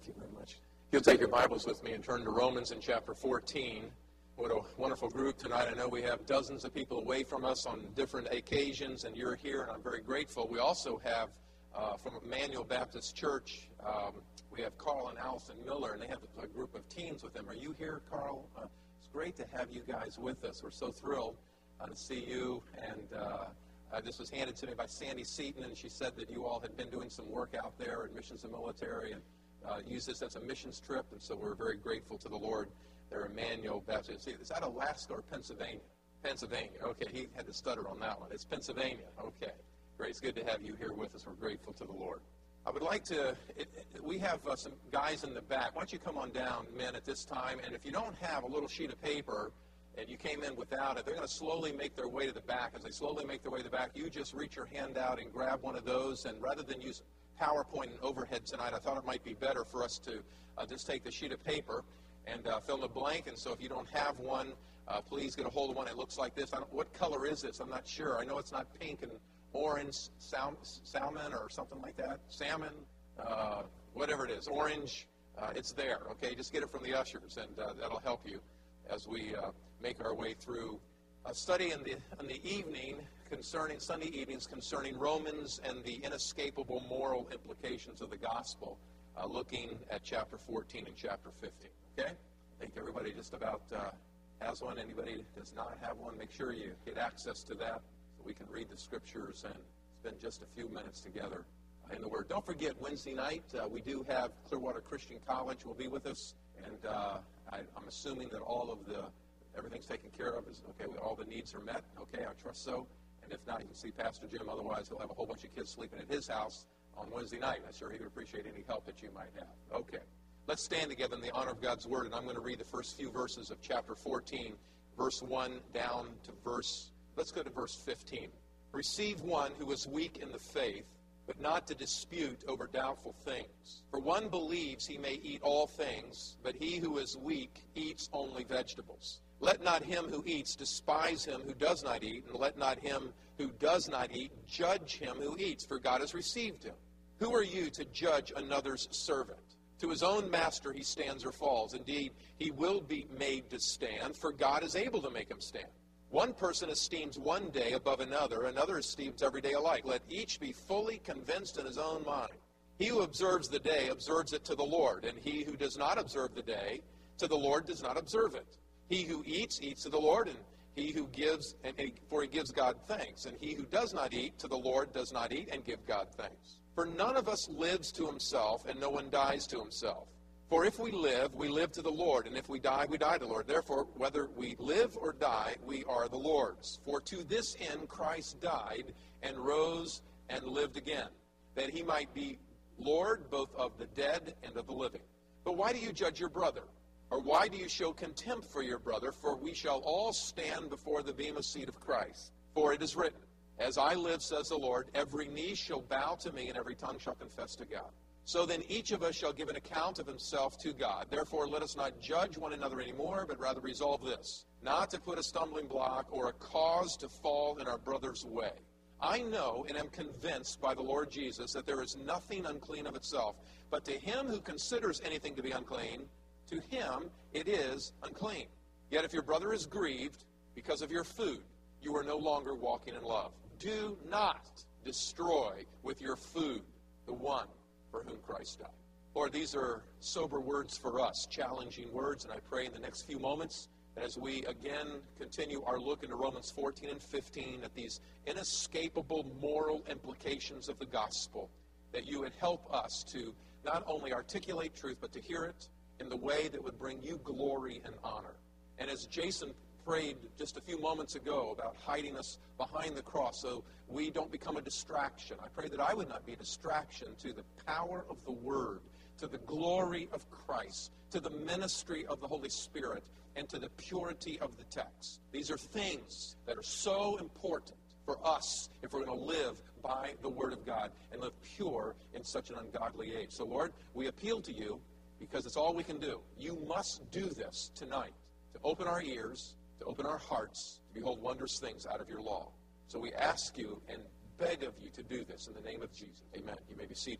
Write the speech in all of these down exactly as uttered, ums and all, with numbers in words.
Thank you very much. If you'll take your Bibles with me and turn to Romans in chapter fourteen. What a wonderful group tonight. I know we have dozens of people away from us on different occasions, and you're here, and I'm very grateful. We also have, uh, from Emmanuel Baptist Church, um, we have Carl and Allison Miller, and they have a group of teens with them. Are you here, Carl? Uh, it's great to have you guys with us. We're so thrilled uh, to see you, and uh, uh, this was handed to me by Sandy Seaton, and she said that you all had been doing some work out there at Missions and Military, and uh, use this as a missions trip, and so we're very grateful to the Lord. They're Emmanuel Baptist. Is that Alaska or Pennsylvania? Pennsylvania. Okay, he had to stutter on that one. It's Pennsylvania. Okay, great. It's good to have you here with us. We're grateful to the Lord. I would like to, it, it, we have uh, some guys in the back. Why don't you come on down, men, at this time? And if you don't have a little sheet of paper and you came in without it, they're going to slowly make their way to the back. As they slowly make their way to the back, you just reach your hand out and grab one of those. And rather than use PowerPoint and overhead tonight, I thought it might be better for us to uh, just take the sheet of paper and uh, fill in the blank. And so if you don't have one, uh, please get a hold of one. It looks like this. I don't, what color is this? I'm not sure. I know it's not pink and orange, sal- salmon or something like that. Salmon, uh, whatever it is, orange. Uh, it's there. Okay, just get it from the ushers, and uh, that'll help you as we uh, make our way through a study in the in the evening concerning Sunday evenings concerning Romans and the inescapable moral implications of the gospel, uh, looking at chapter fourteen and chapter fifteen. Okay? I think everybody just about uh, has one. Anybody does not have one, make sure you get access to that so we can read the scriptures and spend just a few minutes together in the Word. Don't forget, Wednesday night, uh, we do have Clearwater Christian College will be with us, and uh, I, I'm assuming that all of the, everything's taken care of. Is okay, all the needs are met. Okay, I trust so. And if not, you can see Pastor Jim. Otherwise, he'll have a whole bunch of kids sleeping at his house on Wednesday night. I'm sure he would appreciate any help that you might have. Okay. Let's stand together in the honor of God's Word, and I'm going to read the first few verses of chapter fourteen, verse one down to verse, let's go to verse fifteen. Receive one who is weak in the faith, but not to dispute over doubtful things. For one believes he may eat all things, but he who is weak eats only vegetables. Let not him who eats despise him who does not eat, and let not him who does not eat judge him who eats, for God has received him. Who are you to judge another's servant? To his own master he stands or falls. Indeed, he will be made to stand, for God is able to make him stand. One person esteems one day above another, another esteems every day alike. Let each be fully convinced in his own mind. He who observes the day observes it to the Lord, and he who does not observe the day to the Lord does not observe it. He who eats, eats to the Lord, and he who gives, and for he gives God thanks. And he who does not eat to the Lord does not eat and give God thanks. For none of us lives to himself, and no one dies to himself. For if we live, we live to the Lord, and if we die, we die to the Lord. Therefore, whether we live or die, we are the Lord's. For to this end Christ died, and rose, and lived again, that he might be Lord both of the dead and of the living. But why do you judge your brother? Or why do you show contempt for your brother? For we shall all stand before the bema seat of Christ. For it is written, As I live, says the Lord, every knee shall bow to me, and every tongue shall confess to God. So then each of us shall give an account of himself to God. Therefore let us not judge one another anymore, but rather resolve this, not to put a stumbling block or a cause to fall in our brother's way. I know and am convinced by the Lord Jesus that there is nothing unclean of itself, but to him who considers anything to be unclean, to him it is unclean. Yet if your brother is grieved because of your food, you are no longer walking in love. Do not destroy with your food the one for whom Christ died. Lord, these are sober words for us, challenging words, and I pray in the next few moments that as we again continue our look into Romans fourteen and fifteen at these inescapable moral implications of the gospel, that you would help us to not only articulate truth, but to hear it in the way that would bring you glory and honor. And as Jason prayed just a few moments ago about hiding us behind the cross so we don't become a distraction, I pray that I would not be a distraction to the power of the Word, to the glory of Christ, to the ministry of the Holy Spirit, and to the purity of the text. These are things that are so important for us if we're going to live by the Word of God and live pure in such an ungodly age. So, Lord, we appeal to you because it's all we can do. You must do this tonight to open our ears, to open our hearts, to behold wondrous things out of your law. So we ask you and beg of you to do this in the name of Jesus. Amen. You may be seated.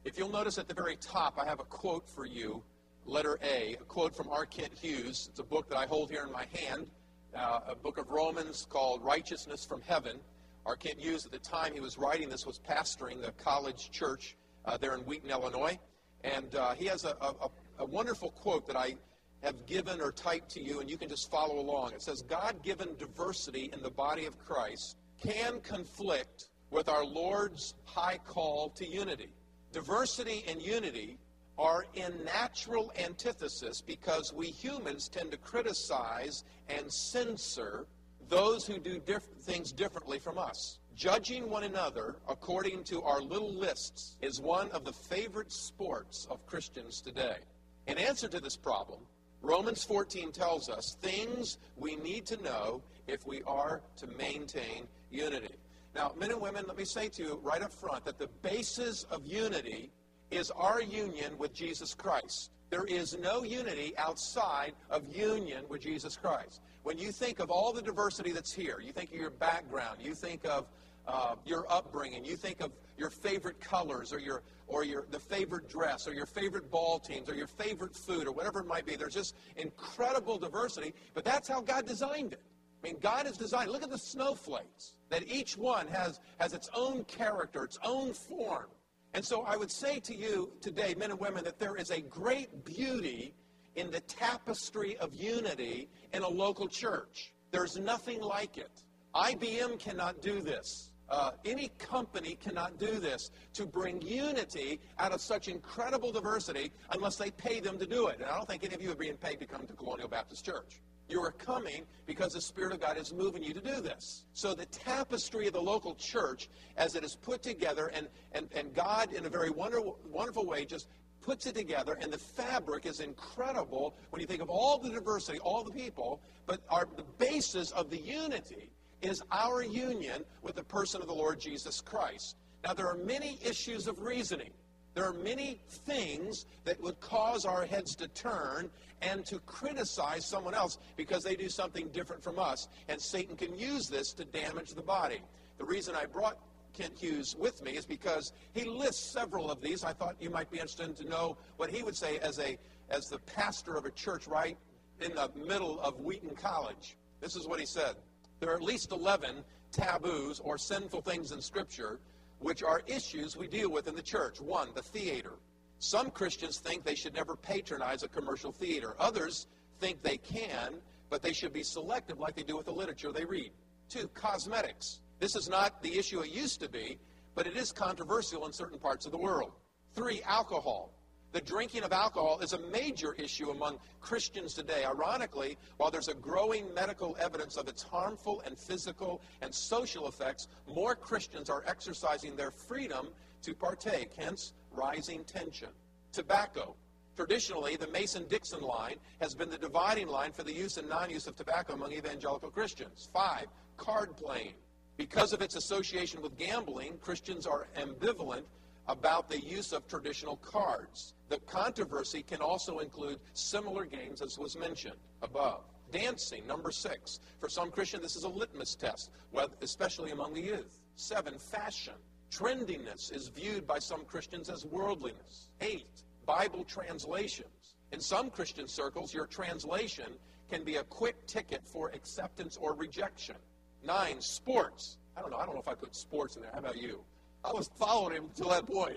If you'll notice at the very top, I have a quote for you, letter A, a quote from R. Kent Hughes. It's a book that I hold here in my hand, uh, a book of Romans called Righteousness from Heaven. R. Kent Hughes, at the time he was writing this, was pastoring the college church uh, there in Wheaton, Illinois. And uh, he has a, a, a wonderful quote that I have given or typed to you, and you can just follow along. It says, God-given diversity in the body of Christ can conflict with our Lord's high call to unity. Diversity and unity are in natural antithesis because we humans tend to criticize and censor those who do diff- things differently from us. Judging one another according to our little lists is one of the favorite sports of Christians today. In answer to this problem, Romans fourteen tells us things we need to know if we are to maintain unity. Now, men and women, let me say to you right up front that the basis of unity is our union with Jesus Christ. There is no unity outside of union with Jesus Christ. When you think of all the diversity that's here, you think of your background, you think of uh, your upbringing, you think of your favorite colors or your or your the favorite dress or your favorite ball teams or your favorite food or whatever it might be. There's just incredible diversity, but that's how God designed it. I mean, God has designed, look at the snowflakes, that each one has, has its own character, its own form. And so I would say to you today, men and women, that there is a great beauty in the tapestry of unity in a local church. There's nothing like it. I B M cannot do this. Uh, any company cannot do this, to bring unity out of such incredible diversity unless they pay them to do it. And I don't think any of you are being paid to come to Colonial Baptist Church. You are coming because the Spirit of God is moving you to do this. So the tapestry of the local church, as it is put together, and, and, and God in a very wonderful, wonderful way just puts it together, and the fabric is incredible when you think of all the diversity, all the people, but our, the basis of the unity is our union with the person of the Lord Jesus Christ. Now, there are many issues of reasoning. There are many things that would cause our heads to turn and to criticize someone else because they do something different from us. And Satan can use this to damage the body. The reason I brought Kent Hughes with me is because he lists several of these. I thought you might be interested to know what he would say as a as the pastor of a church right in the middle of Wheaton College. This is what he said. There are at least eleven taboos or sinful things in Scripture which are issues we deal with in the church. One, the theater. Some Christians think they should never patronize a commercial theater. Others think they can, but they should be selective like they do with the literature they read. Two, cosmetics. This is not the issue it used to be, but it is controversial in certain parts of the world. Three, alcohol. The drinking of alcohol is a major issue among Christians today. Ironically, while there's a growing medical evidence of its harmful and physical and social effects, more Christians are exercising their freedom to partake, hence rising tension. Tobacco. Traditionally, the Mason-Dixon line has been the dividing line for the use and non-use of tobacco among evangelical Christians. Five, card playing. Because of its association with gambling, Christians are ambivalent about the use of traditional cards. The controversy can also include similar games as was mentioned above. Dancing, number six. For some Christians, this is a litmus test, especially among the youth. Seven, fashion. Trendiness is viewed by some Christians as worldliness. Eight, Bible translations. In some Christian circles, your translation can be a quick ticket for acceptance or rejection. Nine, sports. I don't know. I don't know if I put sports in there. How about you? I was following him until that point.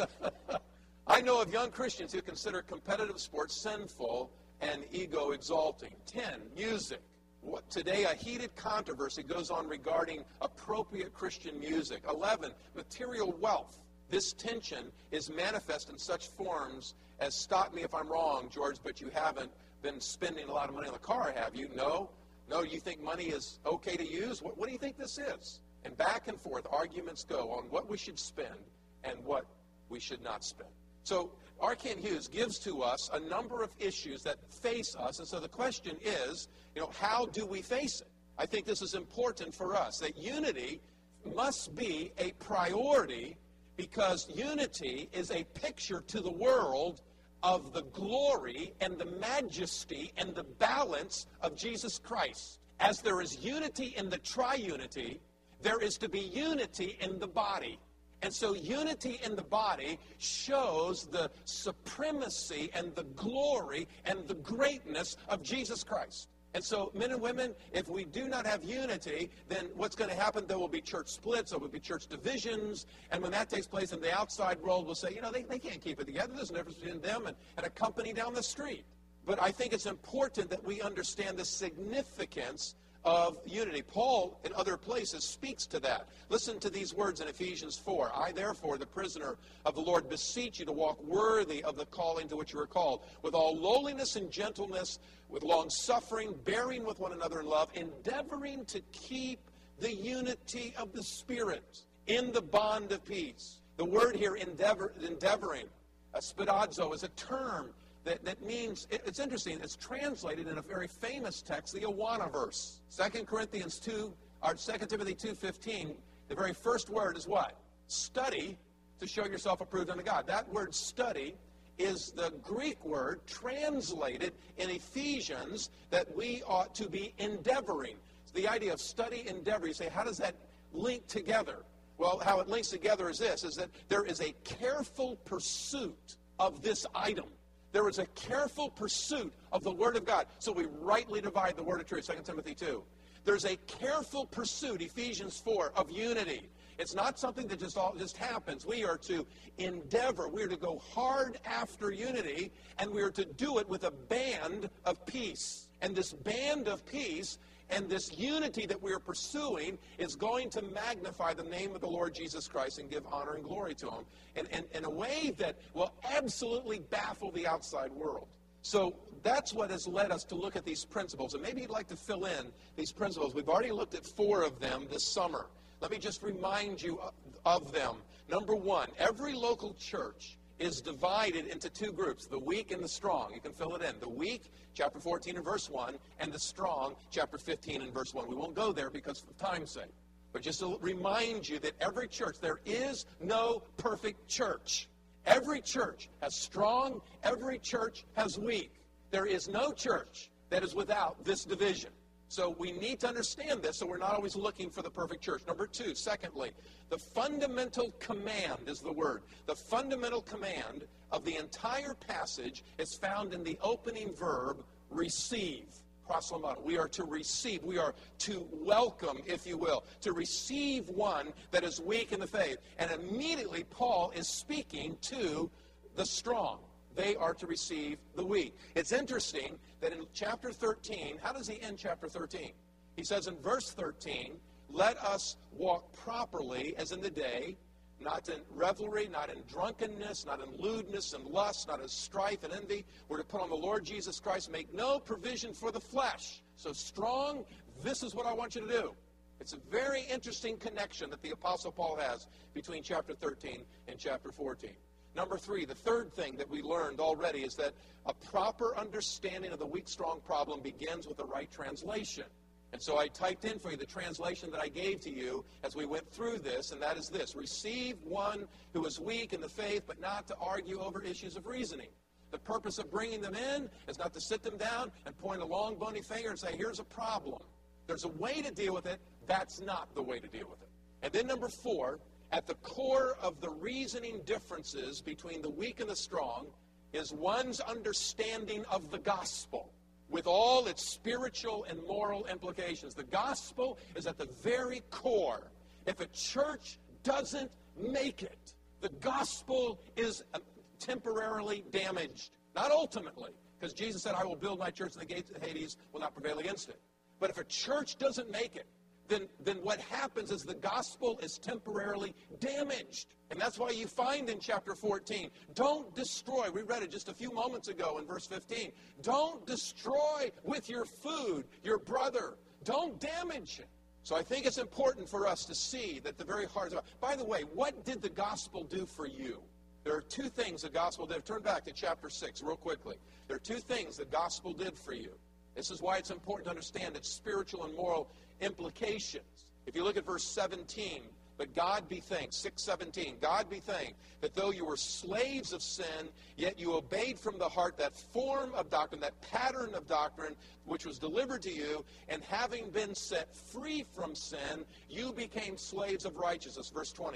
I know of young Christians who consider competitive sports sinful and ego-exalting. Ten, music. What, today, a heated controversy goes on regarding appropriate Christian music. Eleven, material wealth. This tension is manifest in such forms as, stop me if I'm wrong, George, but you haven't been spending a lot of money on the car, have you? No. No, you think money is okay to use? What, what do you think this is? And back and forth, arguments go on what we should spend and what we should not spend. So R. Kent Hughes gives to us a number of issues that face us. And so the question is, you know, how do we face it? I think this is important for us, that unity must be a priority because unity is a picture to the world of the glory and the majesty and the balance of Jesus Christ. As there is unity in the triunity, there is to be unity in the body. And so unity in the body shows the supremacy and the glory and the greatness of Jesus Christ. And so, men and women, if we do not have unity, then what's going to happen? There will be church splits, there will be church divisions, and when that takes place, in the outside world will say, you know, they, they can't keep it together. There's a difference between them and, and a company down the street. But I think it's important that we understand the significance of unity. Paul, in other places, speaks to that. Listen to these words in Ephesians four. I, therefore, the prisoner of the Lord, beseech you to walk worthy of the calling to which you are called, with all lowliness and gentleness, with long-suffering, bearing with one another in love, endeavoring to keep the unity of the Spirit in the bond of peace. The word here, endeavor, endeavoring, uh, spidazo, is a term That, that means, it, it's interesting, it's translated in a very famous text, the Awana verse. Second Corinthians two, or Second Timothy two fifteen, the very first word is what? Study to show yourself approved unto God. That word study is the Greek word translated in Ephesians that we ought to be endeavoring. It's the idea of study, endeavor. You say, how does that link together? Well, how it links together is this, is that there is a careful pursuit of this item. There is a careful pursuit of the Word of God, so we rightly divide the Word of truth, Second Timothy two. There's a careful pursuit, Ephesians four, of unity. It's not something that just all just happens. We are to endeavor. We are to go hard after unity, and we are to do it with a band of peace. And this band of peace and this unity that we are pursuing is going to magnify the name of the Lord Jesus Christ and give honor and glory to Him in, in, in a way that will absolutely baffle the outside world. So that's what has led us to look at these principles. And maybe you'd like to fill in these principles. We've already looked at four of them this summer. Let me just remind you of them. Number one, every local church is divided into two groups, the weak and the strong. You can fill it in. The weak, chapter fourteen and verse one, and the strong, chapter fifteen and verse one. We won't go there because of time's sake. But just to remind you that every church, there is no perfect church. Every church has strong, every church has weak. There is no church that is without this division. So we need to understand this, so we're not always looking for the perfect church. Number two, secondly, the fundamental command is the word. The fundamental command of the entire passage is found in the opening verb, receive. Proselymato. We are to receive. We are to welcome, if you will, to receive one that is weak in the faith. And immediately Paul is speaking to the strong. They are to receive the weak. It's interesting that in chapter thirteen, how does he end chapter thirteen? He says in verse thirteen, let us walk properly as in the day, not in revelry, not in drunkenness, not in lewdness and lust, not in strife and envy. We're to put on the Lord Jesus Christ, make no provision for the flesh. So strong, this is what I want you to do. It's a very interesting connection that the Apostle Paul has between chapter thirteen and chapter fourteen. Number three, the third thing that we learned already is that a proper understanding of the weak-strong problem begins with the right translation. And so I typed in for you the translation that I gave to you as we went through this, and that is this: receive one who is weak in the faith, but not to argue over issues of reasoning. The purpose of bringing them in is not to sit them down and point a long bony finger and say, here's a problem. There's a way to deal with it. That's not the way to deal with it. And then number four, at the core of the reasoning differences between the weak and the strong is one's understanding of the gospel with all its spiritual and moral implications. The gospel is at the very core. If a church doesn't make it, the gospel is temporarily damaged. Not ultimately, because Jesus said, I will build my church and the gates of Hades will not prevail against it. But if a church doesn't make it, Then, then what happens is the gospel is temporarily damaged. And that's why you find in chapter fourteen, don't destroy. We read it just a few moments ago in verse fifteen. Don't destroy with your food your brother. Don't damage him. So I think it's important for us to see that the very heart of... By the way, what did the gospel do for you? There are two things the gospel did. Turn back to chapter six real quickly. There are two things the gospel did for you. This is why it's important to understand its spiritual and moral implications. If you look at verse seventeen, but God be thanked, six seventeen, God be thanked that though you were slaves of sin, yet you obeyed from the heart that form of doctrine, that pattern of doctrine which was delivered to you, and having been set free from sin, you became slaves of righteousness. Verse twenty,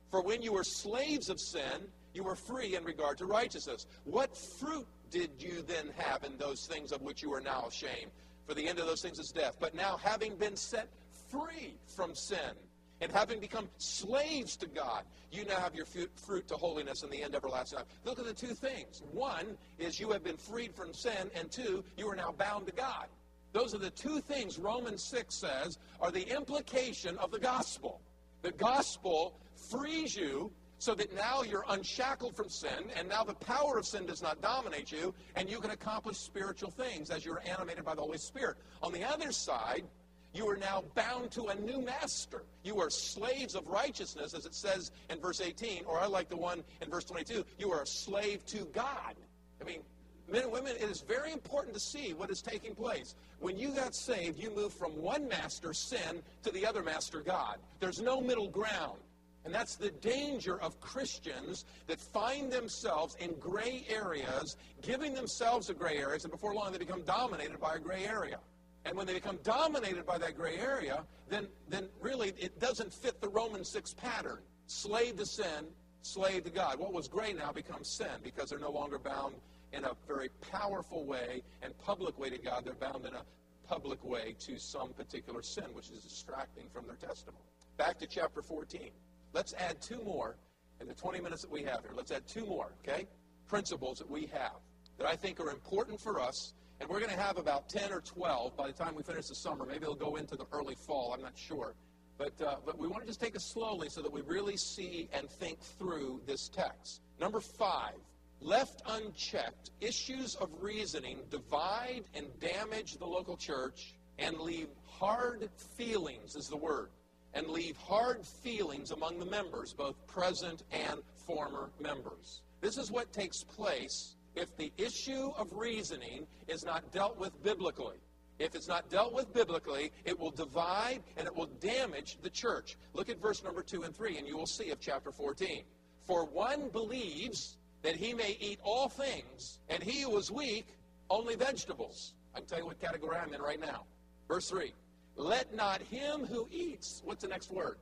For when you were slaves of sin, you were free in regard to righteousness. What fruit did you then have in those things of which you are now ashamed? For the end of those things is death. But now, having been set free from sin, and having become slaves to God, you now have your fruit to holiness and the end everlasting life. Look at the two things. One is you have been freed from sin, and two, you are now bound to God. Those are the two things Romans six says are the implication of the gospel. The gospel frees you so that now you're unshackled from sin, and now the power of sin does not dominate you, and you can accomplish spiritual things as you're animated by the Holy Spirit. On the other side, you are now bound to a new master. You are slaves of righteousness, as it says in verse eighteen, or I like the one in verse twenty-two, you are a slave to God. I mean, men and women, it is very important to see what is taking place. When you got saved, you moved from one master, sin, to the other master, God. There's no middle ground. And that's the danger of Christians that find themselves in gray areas, giving themselves to gray areas, and before long they become dominated by a gray area. And when they become dominated by that gray area, then, then really it doesn't fit the Romans six pattern. Slave to sin, slave to God. What was gray now becomes sin because they're no longer bound in a very powerful way and public way to God. They're bound in a public way to some particular sin, which is distracting from their testimony. Back to chapter fourteen. Let's add two more in the twenty minutes that we have here. Let's add two more, okay, principles that we have that I think are important for us. And we're going to have about ten or twelve by the time we finish the summer. Maybe it'll go into the early fall. I'm not sure. But, uh, but we want to just take it slowly so that we really see and think through this text. Number five, left unchecked, issues of reasoning divide and damage the local church and leave hard feelings, is the word, and leave hard feelings among the members, both present and former members. This is what takes place if the issue of reasoning is not dealt with biblically. If it's not dealt with biblically, it will divide and it will damage the church. Look at verse number two and three, and you will see of chapter fourteen. For one believes that he may eat all things, and he who is weak, only vegetables. I can tell you what category I'm in right now. Verse three. Let not him who eats, what's the next word?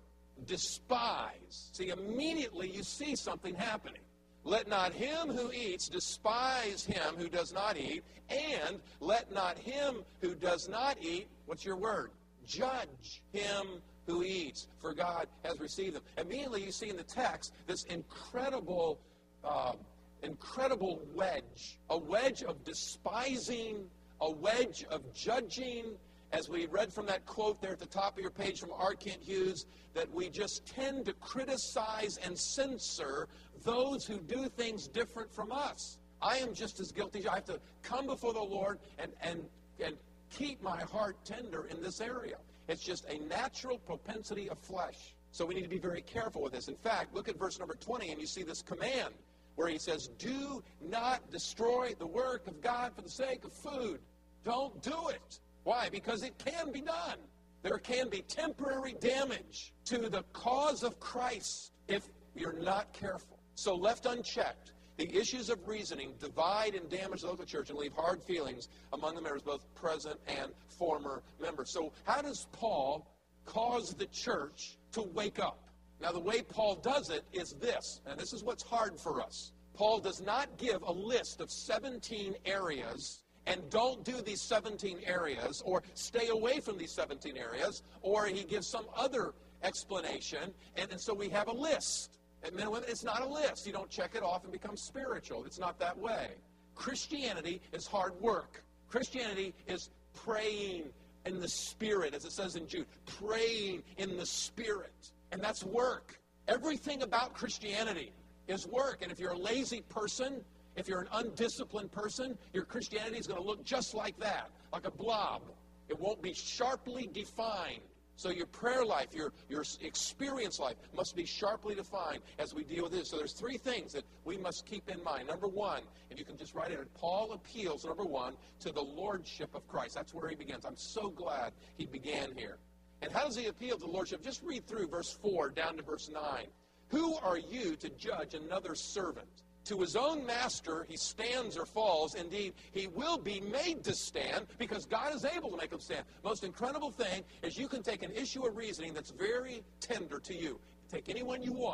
Despise. See, immediately you see something happening. Let not him who eats despise him who does not eat, and let not him who does not eat, what's your word? Judge him who eats, for God has received them. Immediately you see in the text this incredible, uh, incredible wedge, a wedge of despising, a wedge of judging, as we read from that quote there at the top of your page from R. Kent Hughes, that we just tend to criticize and censor those who do things different from us. I am just as guilty. I have to come before the Lord and, and, and keep my heart tender in this area. It's just a natural propensity of flesh. So we need to be very careful with this. In fact, look at verse number twenty, and you see this command where he says, do not destroy the work of God for the sake of food. Don't do it. Why? Because it can be done. There can be temporary damage to the cause of Christ if you're not careful. So left unchecked, the issues of reasoning divide and damage the local church and leave hard feelings among the members, both present and former members. So how does Paul cause the church to wake up? Now, the way Paul does it is this, and this is what's hard for us. Paul does not give a list of seventeen areas and don't do these seventeen areas, or stay away from these seventeen areas, or he gives some other explanation, and, and so we have a list. And men and women, it's not a list. You don't check it off and become spiritual. It's not that way. Christianity is hard work. Christianity is praying in the Spirit, as it says in Jude, praying in the Spirit. And that's work. Everything about Christianity is work. And if you're a lazy person, if you're an undisciplined person, your Christianity is going to look just like that, like a blob. It won't be sharply defined. So your prayer life, your, your experience life must be sharply defined as we deal with this. So there's three things that we must keep in mind. Number one, and you can just write it, Paul appeals, number one, to the lordship of Christ. That's where he begins. I'm so glad he began here. And how does he appeal to the lordship? Just read through verse four down to verse nine. Who are you to judge another servant? To his own master he stands or falls. Indeed, he will be made to stand because God is able to make him stand. Most incredible thing is you can take an issue of reasoning that's very tender to you. Take anyone you want,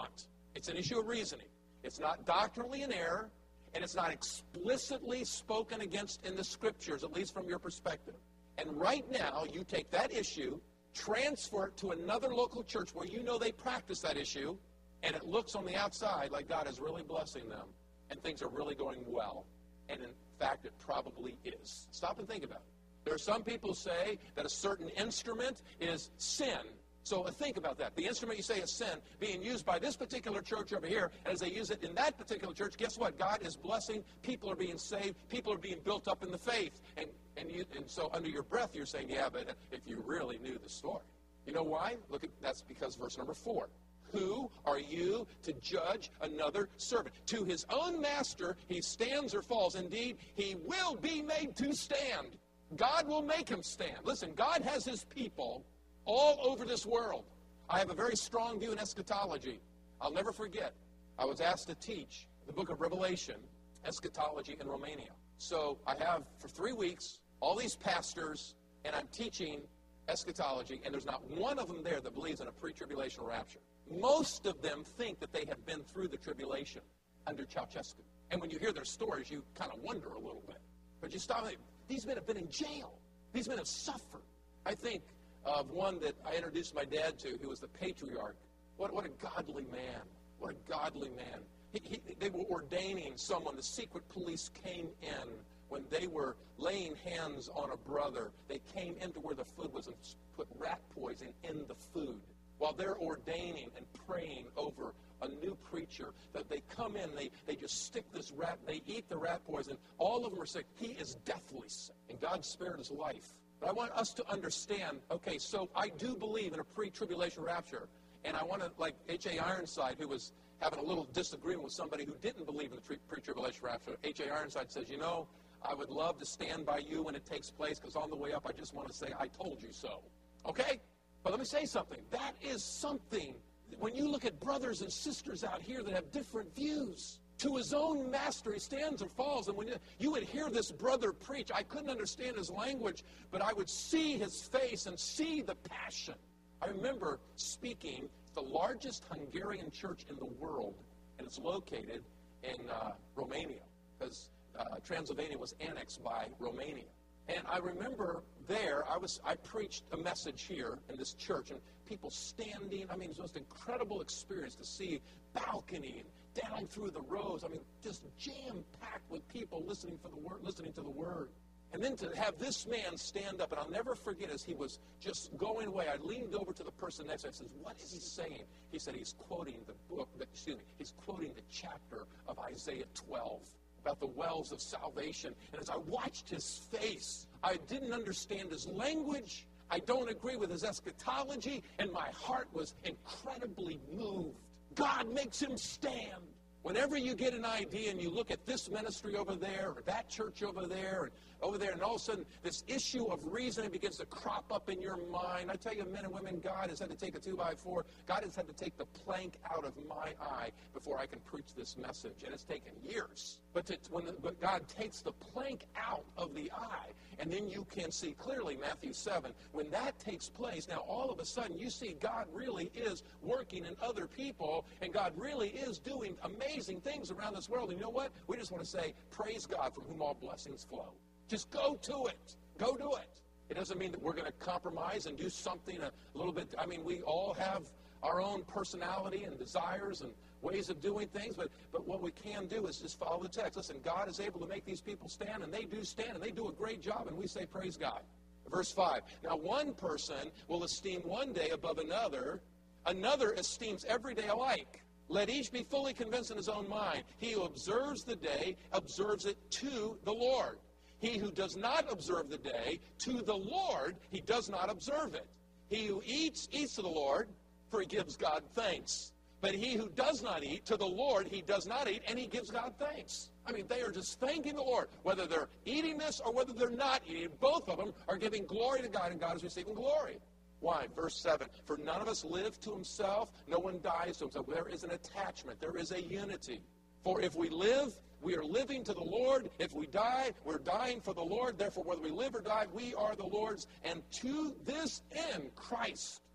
It's an issue of reasoning. It's not doctrinally in error, and it's not explicitly spoken against in the Scriptures, at least from your perspective. And right now, you take that issue, transfer it to another local church where you know they practice that issue, and it looks on the outside like God is really blessing them, and things are really going well. And in fact, it probably is. Stop and think about it. There are some people who say that a certain instrument is sin. So think about that. The instrument you say is sin being used by this particular church over here, and as they use it in that particular church, guess what? God is blessing. People are being saved. People are being built up in the faith. And and, you, and so under your breath, you're saying, yeah, but if you really knew the story. You know why? Look at that's because verse number four. Who are you to judge another servant? To his own master he stands or falls. Indeed, he will be made to stand. God will make him stand. Listen, God has his people all over this world. I have a very strong view in eschatology. I'll never forget, I was asked to teach the book of Revelation, eschatology in Romania. So I have, for three weeks, all these pastors, and I'm teaching eschatology, and there's not one of them there that believes in a pre-tribulation rapture. Most of them think that they have been through the tribulation under Ceausescu. And when you hear their stories, you kind of wonder a little bit. But you stop, these men have been in jail. These men have suffered. I think of one that I introduced my dad to, who was the patriarch. What, what a godly man. What a godly man. He, he, they were ordaining someone. The secret police came in when they were laying hands on a brother. They came into where the food was and put rat poison in the food. While they're ordaining and praying over a new preacher, that they come in, they, they just stick this rat, they eat the rat poison. All of them are sick. He is deathly sick, and God spared his life. But I want us to understand, okay, so I do believe in a pre-tribulation rapture, and I want to, like H A Ironside, who was having a little disagreement with somebody who didn't believe in the pre-tribulation rapture. H A Ironside says, you know, I would love to stand by you when it takes place, because on the way up, I just want to say, I told you so. Okay? But let me say something. That is something, when you look at brothers and sisters out here that have different views, to his own master he stands or falls. And when you, you would hear this brother preach, I couldn't understand his language, but I would see his face and see the passion. I remember speaking at the largest Hungarian church in the world, and it's located in uh, Romania, because uh, Transylvania was annexed by Romania. And I remember there, I was I preached a message here in this church, and people standing. I mean, it was the most incredible experience to see balcony and down through the rows. I mean, just jam-packed with people listening for the word, listening to the word. And then to have this man stand up, and I'll never forget as he was just going away, I leaned over to the person next to him and said, what is he saying? He said he's quoting the book, excuse me, he's quoting the chapter of Isaiah twelve. About the wells of salvation. And as I watched his face, I didn't understand his language. I don't agree with his eschatology. And my heart was incredibly moved. God makes him stand. Whenever you get an idea and you look at this ministry over there or that church over there and over there, and all of a sudden this issue of reasoning begins to crop up in your mind. I tell you, men and women, God has had to take a two by four. God has had to take the plank out of my eye before I can preach this message. And it's taken years. But, to, when the, but God takes the plank out of the eye, and then you can see clearly, Matthew seven, when that takes place, now all of a sudden you see God really is working in other people, and God really is doing amazing things around this world. And you know what? We just want to say, praise God from whom all blessings flow. Just go to it. Go do it. It doesn't mean that we're going to compromise and do something a little bit. I mean, we all have our own personality and desires and ways of doing things, but, but what we can do is just follow the text. Listen, God is able to make these people stand, and they do stand, and they do a great job, and we say, praise God. Verse five, now one person will esteem one day above another, another esteems every day alike. Let each be fully convinced in his own mind. He who observes the day observes it to the Lord. He who does not observe the day, to the Lord, he does not observe it. He who eats, eats to the Lord, for he gives God thanks. But he who does not eat, to the Lord he does not eat, and he gives God thanks. I mean, they are just thanking the Lord. Whether they're eating this or whether they're not eating, both of them are giving glory to God, and God is receiving glory. Why? Verse seven, for none of us live to himself, no one dies to himself. There is an attachment. There is a unity. For if we live, we are living to the Lord. If we die, we're dying for the Lord. Therefore, whether we live or die, we are the Lord's. And to this end, Christ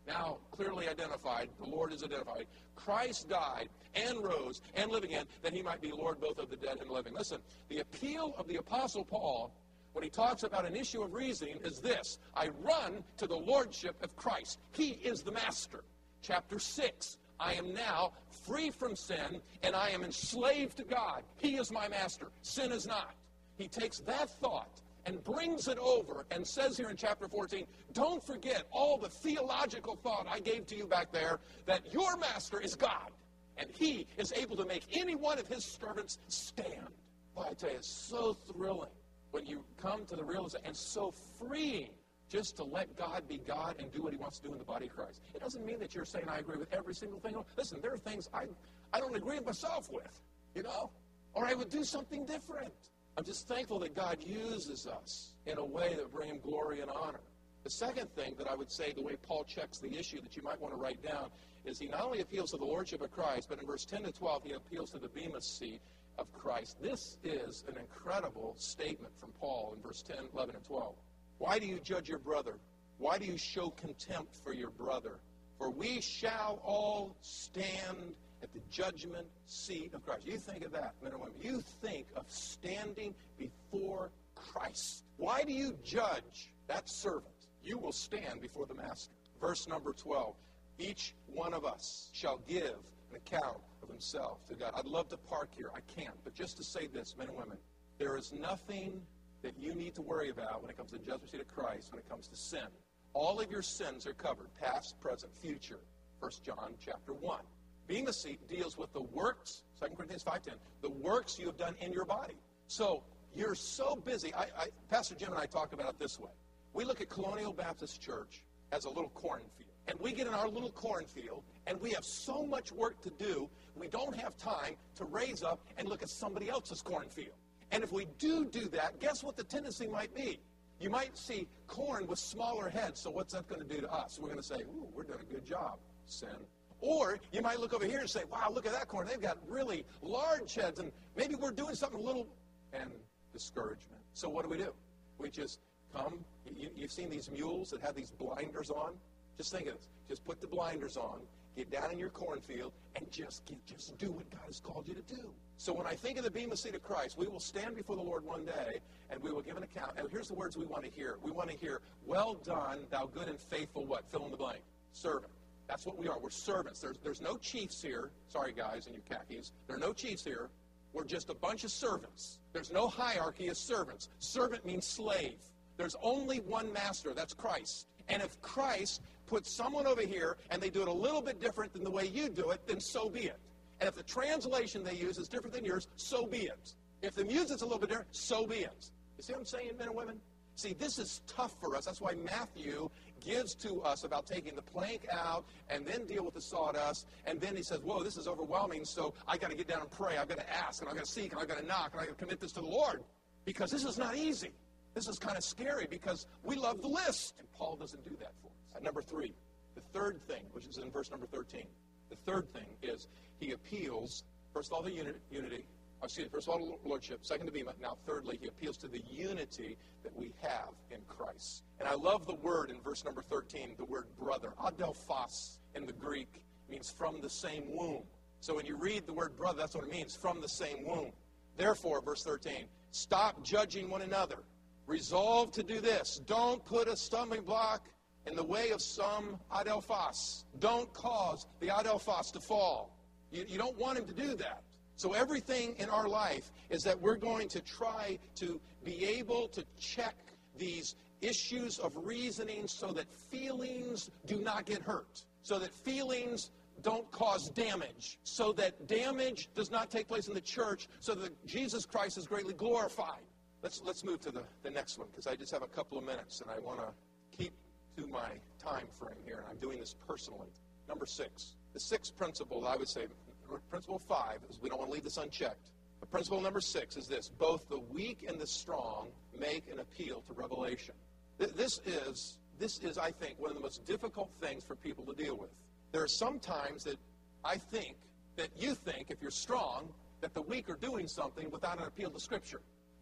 now clearly identified, the Lord is identified. Christ died and rose and lived again, that he might be Lord both of the dead and living. Listen, the appeal of the Apostle Paul, when he talks about an issue of reasoning, is this: I run to the lordship of Christ. He is the master. Chapter six, I am now free from sin, and I am enslaved to God. He is my master. Sin is not. He takes that thought and brings it over and says here in chapter fourteen, don't forget all the theological thought I gave to you back there, that your master is God, and he is able to make any one of his servants stand. Boy, I tell you, it's so thrilling when you come to the realization, and so freeing just to let God be God and do what he wants to do in the body of Christ. It doesn't mean that you're saying I agree with every single thing. Listen, there are things I, I don't agree with myself with, you know, or I would do something different. I'm just thankful that God uses us in a way that brings him glory and honor. The second thing that I would say, the way Paul checks the issue that you might want to write down, is he not only appeals to the lordship of Christ, but in verse ten to twelve, he appeals to the bema seat of Christ. This is an incredible statement from Paul in verse ten, eleven, and twelve. Why do you judge your brother? Why do you show contempt for your brother? For we shall all stand at the judgment seat of Christ. You think of that, men and women. You think of standing before Christ. Why do you judge that servant? You will stand before the master. Verse number twelve. Each one of us shall give an account of himself to God. I'd love to park here. I can't. But just to say this, men and women, there is nothing that you need to worry about when it comes to the judgment seat of Christ, when it comes to sin. All of your sins are covered, past, present, future. First John chapter one. Bema seat deals with the works, Second Corinthians five ten, the works you have done in your body. So you're so busy. I, I, Pastor Jim and I talk about it this way. We look at Colonial Baptist Church as a little cornfield. And we get in our little cornfield, and we have so much work to do, we don't have time to raise up and look at somebody else's cornfield. And if we do do that, guess what the tendency might be? You might see corn with smaller heads, so what's that going to do to us? We're going to say, ooh, we're doing a good job, sin. Or you might look over here and say, wow, look at that corn. They've got really large heads, and maybe we're doing something a little, and discouragement. So what do we do? We just come. You, you've seen these mules that have these blinders on? Just think of this. Just put the blinders on, get down in your cornfield, and just get, just do what God has called you to do. So when I think of the bema seat of Christ, we will stand before the Lord one day, and we will give an account. And here's the words we want to hear. We want to hear, well done, thou good and faithful, what? Fill in the blank. Servant. That's what we are. We're servants. There's, there's no chiefs here. Sorry, guys, in your khakis. There are no chiefs here. We're just a bunch of servants. There's no hierarchy of servants. Servant means slave. There's only one master. That's Christ. And if Christ puts someone over here and they do it a little bit different than the way you do it, then so be it. And if the translation they use is different than yours, so be it. If the music's a little bit different, so be it. You see what I'm saying, men and women? See, this is tough for us. That's why Matthew gives to us about taking the plank out and then deal with the sawdust. And then he says, whoa, this is overwhelming, so I got to get down and pray. I've got to ask, and I've got to seek, and I've got to knock, and I've got to commit this to the Lord. Because this is not easy. This is kind of scary because we love the list. And Paul doesn't do that for us. At number three, the third thing, which is in verse number thirteen. The third thing is he appeals, first of all, the unity, unity excuse me, first of all, lordship, second to bema. Now, thirdly, he appeals to the unity that we have in Christ. And I love the word in verse number thirteen, the word brother. Adelphos in the Greek means from the same womb. So when you read the word brother, that's what it means, from the same womb. Therefore, verse thirteen, stop judging one another. Resolve to do this. Don't put a stumbling block in the way of some adelphos. Don't cause the adelphos to fall. You, you don't want him to do that. So everything in our life is that we're going to try to be able to check these issues of reasoning so that feelings do not get hurt, so that feelings don't cause damage, so that damage does not take place in the church, so that Jesus Christ is greatly glorified. Let's, let's move to the, the next one, because I just have a couple of minutes, and I want to keep to my time frame here, and I'm doing this personally. Number six. The sixth principle, I would say, principle five, is we don't want to leave this unchecked. But principle number six is this: both the weak and the strong make an appeal to revelation. This is, this is, I think, one of the most difficult things for people to deal with. There are some times that I think that you think, if you're strong, that the weak are doing something without an appeal to Scripture.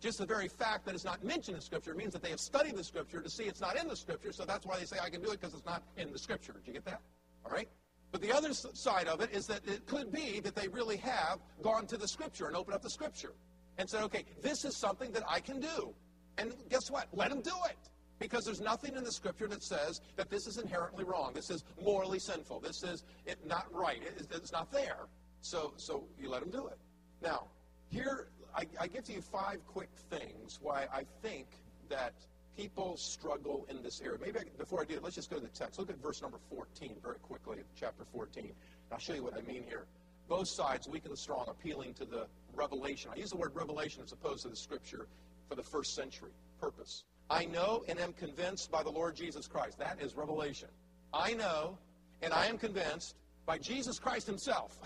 Just the very fact that it's not mentioned in Scripture means that they have studied the Scripture to see it's not in the Scripture, so that's why they say I can do it, because it's not in the Scripture. Did you get that? All right? But the other side of it is that it could be that they really have gone to the Scripture and opened up the Scripture and said, okay, this is something that I can do. And guess what? Let them do it. Because there's nothing in the Scripture that says that this is inherently wrong. This is morally sinful. This is it, not right. It, it's not there. So, so you let them do it. Now, here I, I give to you five quick things why I think that people struggle in this area. Maybe I, before I do it, let's just go to the text. Look at verse number fourteen very quickly, chapter fourteen. I'll show you what I mean here. Both sides, weak and the strong, appealing to the revelation. I use the word revelation as opposed to the Scripture for the first century purpose. I know and am convinced by the Lord Jesus Christ. That is revelation. I know and I am convinced by Jesus Christ himself.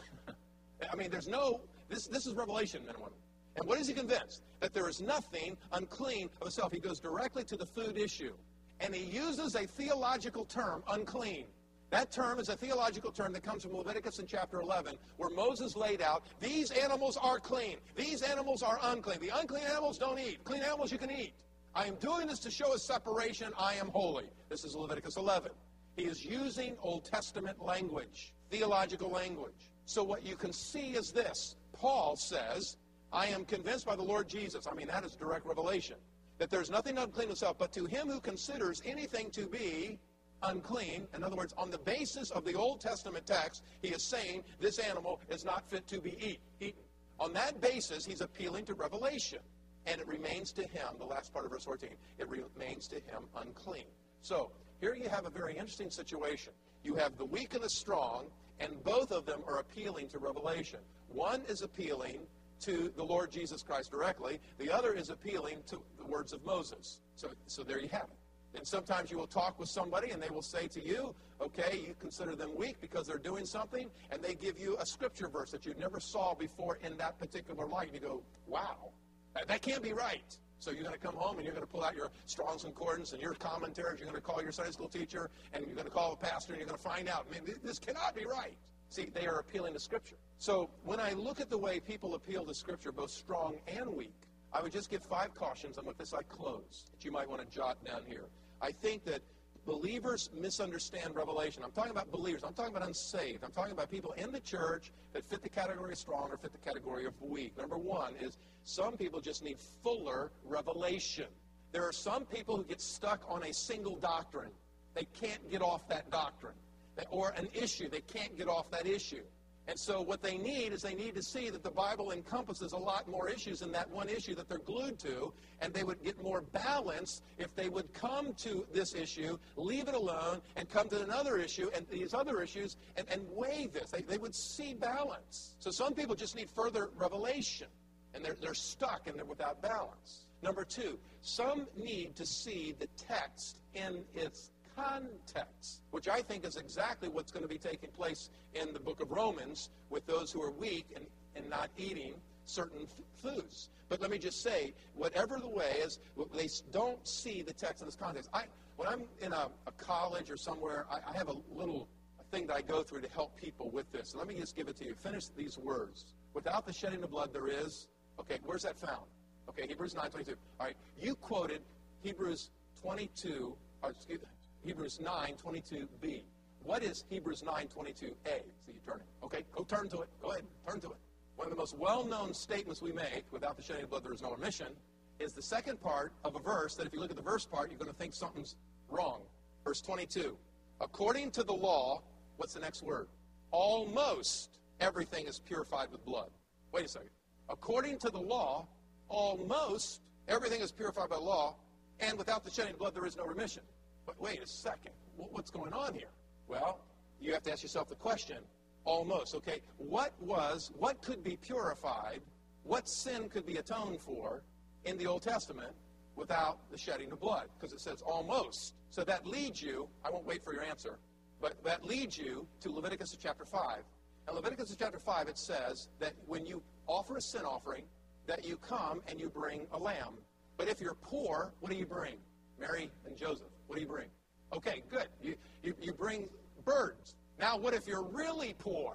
I mean, there's no, this, this is revelation, men and women. And what is he convinced? That there is nothing unclean of itself. He goes directly to the food issue. And he uses a theological term, unclean. That term is a theological term that comes from Leviticus in chapter eleven, where Moses laid out, these animals are clean. These animals are unclean. The unclean animals don't eat. Clean animals you can eat. I am doing this to show a separation. I am holy. This is Leviticus eleven. He is using Old Testament language, theological language. So what you can see is this. Paul says, I am convinced by the Lord Jesus. I mean, that is direct revelation. That there's nothing unclean in itself, but to him who considers anything to be unclean, in other words, on the basis of the Old Testament text, he is saying this animal is not fit to be eat, eaten. On that basis, he's appealing to revelation. And it remains to him, the last part of verse fourteen, it remains to him unclean. So, here you have a very interesting situation. You have the weak and the strong, and both of them are appealing to revelation. One is appealing to the Lord Jesus Christ directly. The other is appealing to the words of Moses. So, so there you have it. And sometimes you will talk with somebody and they will say to you, okay, you consider them weak because they're doing something, and they give you a scripture verse that you never saw before in that particular light. And you go, wow, that can't be right. So you're going to come home and you're going to pull out your Strong's Concordance and your commentaries. You're going to call your Sunday school teacher and you're going to call a pastor and you're going to find out, man, this cannot be right. See, they are appealing to Scripture. So when I look at the way people appeal to Scripture, both strong and weak, I would just give five cautions on what this I close that you might want to jot down here. I think that believers misunderstand revelation. I'm talking about believers. I'm talking about unsaved. I'm talking about people in the church that fit the category of strong or fit the category of weak. Number one is some people just need fuller revelation. There are some people who get stuck on a single doctrine. They can't get off that doctrine. Or an issue. They can't get off that issue. And so what they need is they need to see that the Bible encompasses a lot more issues than that one issue that they're glued to, and they would get more balance if they would come to this issue, leave it alone, and come to another issue and these other issues and, and weigh this. They, they would see balance. So some people just need further revelation, and they're, they're stuck and they're without balance. Number two, some need to see the text in its context, which I think is exactly what's going to be taking place in the book of Romans with those who are weak and, and not eating certain f- foods. But let me just say, whatever the way is, they don't see the text in its context. I, when I'm in a, a college or somewhere, I, I have a little thing that I go through to help people with this. So let me just give it to you. Finish these words. Without the shedding of blood, there is, okay, where's that found? Okay, Hebrews nine twenty-two. All right, you quoted Hebrews twenty-two, or excuse me, Hebrews nine twenty-two b. What is Hebrews nine twenty-two a? See you turning. Okay, go turn to it. Go ahead, turn to it. One of the most well-known statements we make, without the shedding of blood there is no remission, is the second part of a verse that if you look at the verse part, you're going to think something's wrong. Verse twenty-two. According to the law, what's the next word? Almost everything is purified with blood. Wait a second. According to the law, almost everything is purified by law, and without the shedding of blood there is no remission. But wait a second, what's going on here? Well, you have to ask yourself the question, almost, okay, what was, what could be purified, what sin could be atoned for in the Old Testament without the shedding of blood? Because it says almost. So that leads you, I won't wait for your answer, but that leads you to Leviticus chapter five. In Leviticus chapter five, it says that when you offer a sin offering, that you come and you bring a lamb. But if you're poor, what do you bring? Mary and Joseph. What do you bring? Okay, good. You, you, you bring birds. Now, what if you're really poor?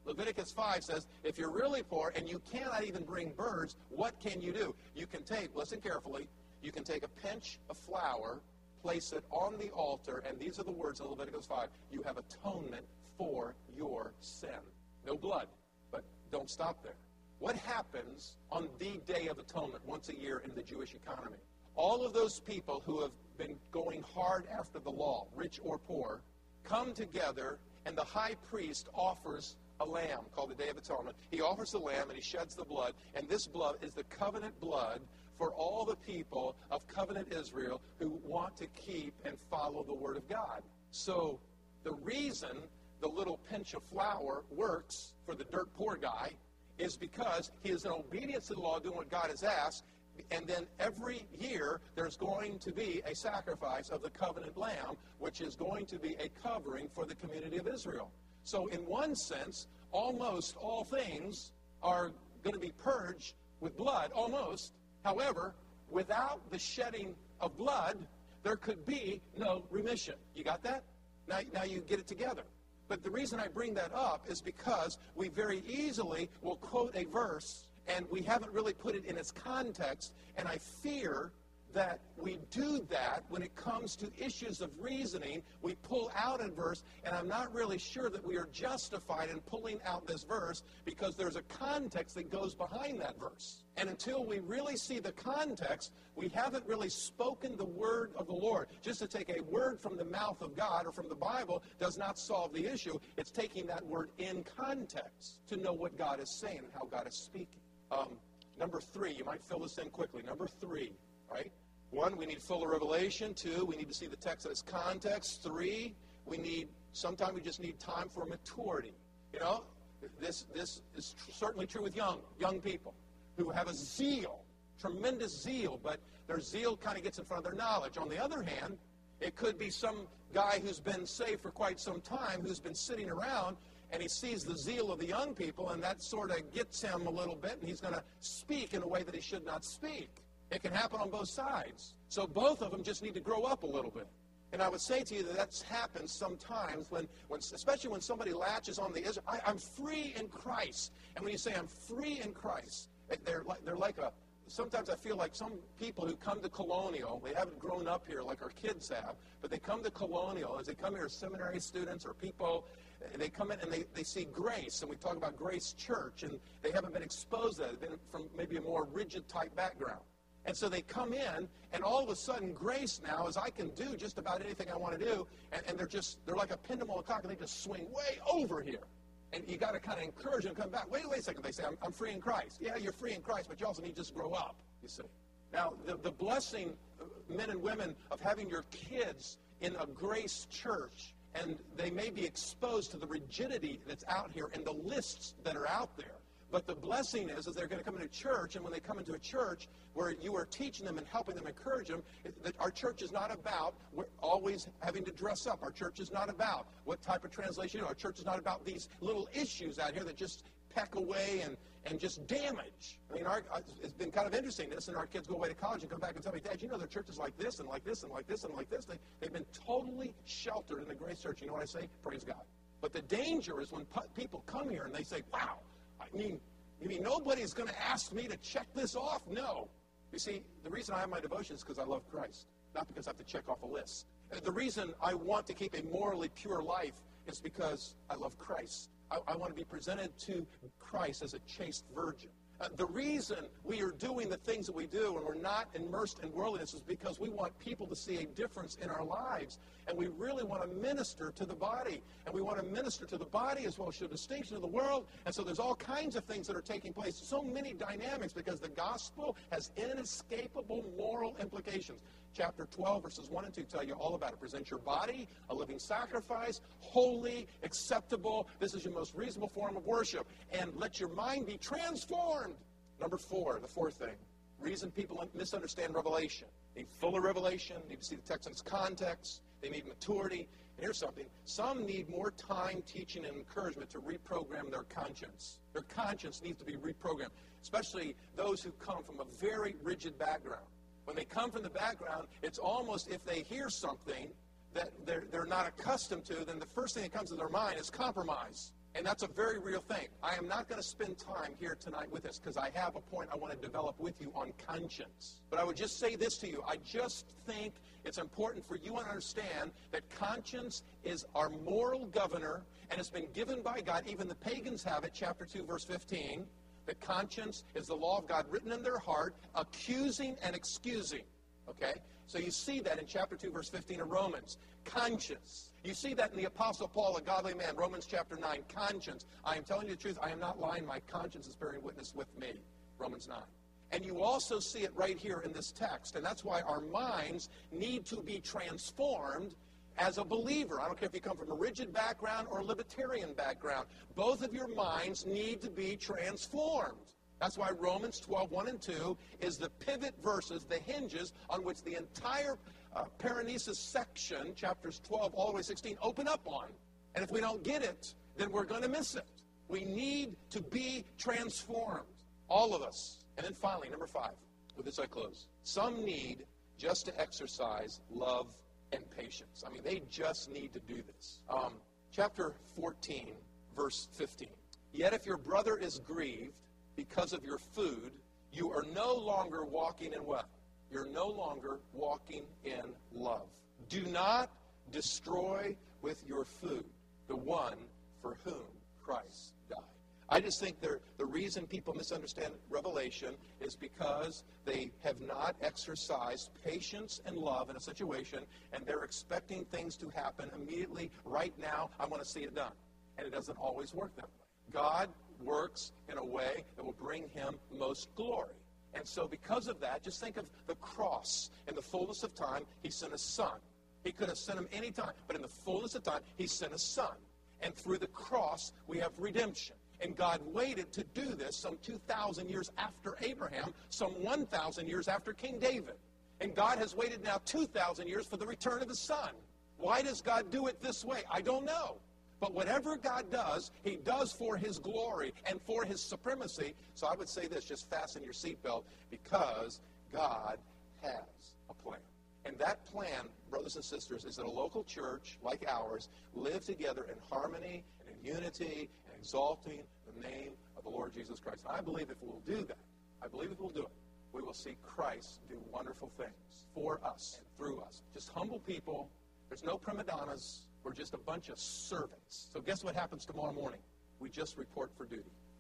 Leviticus five says, if you're really poor and you cannot even bring birds, what can you do? You can take, listen carefully, you can take a pinch of flour, place it on the altar, and these are the words in Leviticus five, you have atonement for your sin. No blood, but don't stop there. What happens on the Day of Atonement once a year in the Jewish economy? All of those people who have been going hard after the law, rich or poor, come together, and the high priest offers a lamb called the Day of Atonement. He offers the lamb and he sheds the blood, and this blood is the covenant blood for all the people of covenant Israel who want to keep and follow the Word of God. So the reason the little pinch of flour works for the dirt poor guy is because he is in obedience to the law, doing what God has asked, and then every year there's going to be a sacrifice of the covenant lamb, which is going to be a covering for the community of Israel. So in one sense, almost all things are going to be purged with blood, almost. However, without the shedding of blood, there could be no remission. You got that? Now, now you get it together. But the reason I bring that up is because we very easily will quote a verse, and we haven't really put it in its context, and I fear that we do that when it comes to issues of reasoning. We pull out a verse, and I'm not really sure that we are justified in pulling out this verse because there's a context that goes behind that verse. And until we really see the context, we haven't really spoken the word of the Lord. Just to take a word from the mouth of God or from the Bible does not solve the issue. It's taking that word in context to know what God is saying and how God is speaking. Um, number three, you might fill this in quickly. Number three, right? One, we need fuller revelation. Two, we need to see the text in its context. Three, we need, sometimes we just need time for maturity. You know, this this is tr- certainly true with young, young people who have a zeal, tremendous zeal, but their zeal kind of gets in front of their knowledge. On the other hand, it could be some guy who's been saved for quite some time, who's been sitting around, and he sees the zeal of the young people, and that sort of gets him a little bit, and he's going to speak in a way that he should not speak. It can happen on both sides. So both of them just need to grow up a little bit. And I would say to you that that's happened sometimes, when, when especially when somebody latches on the Israel. I, I'm free in Christ. And when you say I'm free in Christ, they're like, they're like a, sometimes I feel like some people who come to Colonial, they haven't grown up here like our kids have, but they come to Colonial, as they come here as seminary students or people, they come in and they, they see Grace, and we talk about Grace Church, and they haven't been exposed to that. They've been from maybe a more rigid type background. And so they come in, and all of a sudden, Grace now is I can do just about anything I want to do, and, and they're just, they're like a pendulum on a clock, and they just swing way over here. And you got to kind of encourage them to come back. Wait, wait a second. They say, I'm, I'm free in Christ. Yeah, you're free in Christ, but you also need to just grow up, you see. Now, the, the blessing, men and women, of having your kids in a Grace church, and they may be exposed to the rigidity that's out here and the lists that are out there. But the blessing is, is they're going to come into church, and when they come into a church where you are teaching them and helping them, encourage them, that our church is not about we're always having to dress up. Our church is not about what type of translation. You know, our church is not about these little issues out here that just peck away and, and just damage. I mean, our, it's been kind of interesting this, and our kids go away to college and come back and tell me, Dad, you know, their church is like this and like this and like this and like this. They, they've been totally sheltered in the Grace Church. You know what I say? Praise God. But the danger is when pu- people come here and they say, wow, I mean, you mean nobody's going to ask me to check this off? No. You see, the reason I have my devotion is because I love Christ, not because I have to check off a list. The reason I want to keep a morally pure life is because I love Christ. I, I want to be presented to Christ as a chaste virgin. Uh, the reason we are doing the things that we do and we're not immersed in worldliness is because we want people to see a difference in our lives. And we really want to minister to the body. And we want to minister to the body as well as to the distinction of the world. And so there's all kinds of things that are taking place. So many dynamics because the gospel has inescapable moral implications. Chapter twelve, verses one and two tell you all about it. Present your body, a living sacrifice, holy, acceptable. This is your most reasonable form of worship. And let your mind be transformed. Number four, the fourth thing. Reason people misunderstand Revelation. They need fuller revelation. They need to see the text in its context. They need maturity. And here's something. Some need more time, teaching, and encouragement to reprogram their conscience. Their conscience needs to be reprogrammed, especially those who come from a very rigid background. When they come from the background, it's almost if they hear something that they're, they're not accustomed to, then the first thing that comes to their mind is compromise. And that's a very real thing. I am not going to spend time here tonight with this because I have a point I want to develop with you on conscience. But I would just say this to you. I just think it's important for you to understand that conscience is our moral governor, and it's been given by God. Even the pagans have it, chapter two, verse fifteen. That conscience is the law of God written in their heart, accusing and excusing. Okay? So you see that in chapter two, verse fifteen of Romans. Conscience. You see that in the Apostle Paul, a godly man, Romans chapter nine. Conscience. I am telling you the truth. I am not lying. My conscience is bearing witness with me. Romans nine. And you also see it right here in this text. And that's why our minds need to be transformed as a believer. I don't care if you come from a rigid background or a libertarian background. Both of your minds need to be transformed. That's why Romans twelve, one and two is the pivot verses, the hinges on which the entire uh, Paranesis section, chapters twelve all the way to sixteen, open up on. And if we don't get it, then we're going to miss it. We need to be transformed, all of us. And then finally, number five, with this I close. Some need just to exercise love and patience. I mean, they just need to do this. Um, chapter fourteen, verse fifteen. Yet if your brother is grieved because of your food, you are no longer walking in what? You're no longer walking in love. Do not destroy with your food the one for whom Christ died. I just think the reason people misunderstand Revelation is because they have not exercised patience and love in a situation, and they're expecting things to happen immediately, right now. I want to see it done. And it doesn't always work that way. God works in a way that will bring him most glory. And so because of that, just think of the cross. In the fullness of time, he sent a son. He could have sent him any time, but in the fullness of time, he sent a son. And through the cross, we have redemption. And God waited to do this some two thousand years after Abraham, some one thousand years after King David. And God has waited now two thousand years for the return of his son. Why does God do it this way? I don't know. But whatever God does, he does for his glory and for his supremacy. So I would say this, just fasten your seatbelt, because God has a plan. And that plan, brothers and sisters, is that a local church like ours live together in harmony and in unity and exalting the name of the Lord Jesus Christ. And I believe if we'll do that, I believe if we'll do it, we will see Christ do wonderful things for us and through us. Just humble people. There's no prima donnas. We're just a bunch of servants. So guess what happens tomorrow morning? We just report for duty.